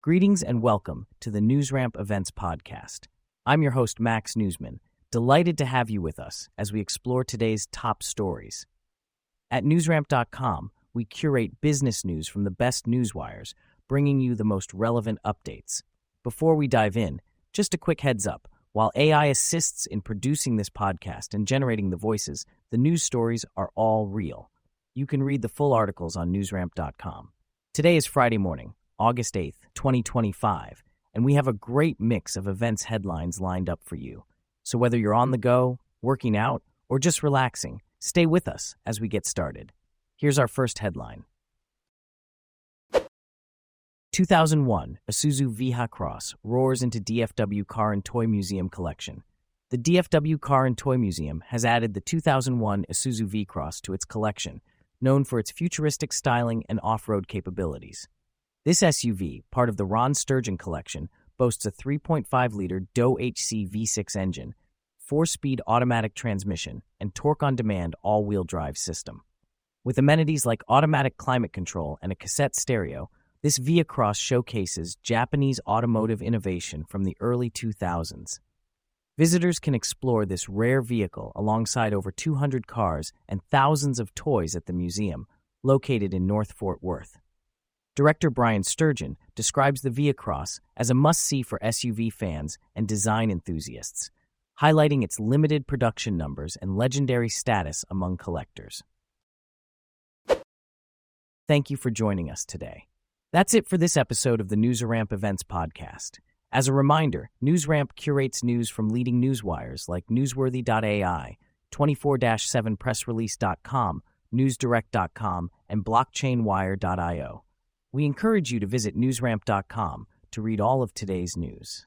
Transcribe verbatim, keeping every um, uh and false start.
Greetings and welcome to the NewsRamp Events Podcast. I'm your host, Max Newsman, delighted to have you with us as we explore today's top stories. At newsramp dot com, we curate business news from the best newswires, bringing you the most relevant updates. Before we dive in, just a quick heads up. While A I assists in producing this podcast and generating the voices, the news stories are all real. You can read the full articles on newsramp dot com. Today is Friday morning, August eighth, twenty twenty-five, and we have a great mix of events headlines lined up for you. So whether you're on the go, working out, or just relaxing, stay with us as we get started. Here's our first headline. two thousand one Isuzu V-Cross roars into D F W Car and Toy Museum collection. The D F W Car and Toy Museum has added the two thousand one Isuzu V-Cross to its collection, known for its futuristic styling and off-road capabilities. This S U V, part of the Ron Sturgeon collection, boasts a three point five liter D O H C V six engine, four-speed automatic transmission, and torque-on-demand all-wheel drive system. With amenities like automatic climate control and a cassette stereo, this V-Cross showcases Japanese automotive innovation from the early two thousands. Visitors can explore this rare vehicle alongside over two hundred cars and thousands of toys at the museum, located in North Fort Worth. Director Brian Sturgeon describes the V-Cross as a must-see for S U V fans and design enthusiasts, highlighting its limited production numbers and legendary status among collectors. Thank you for joining us today. That's it for this episode of the NewsRamp Events Podcast. As a reminder, NewsRamp curates news from leading newswires like newsworthy dot A I, twenty-four seven press release dot com, newsdirect dot com, and blockchain wire dot io. We encourage you to visit newsramp dot com to read all of today's news.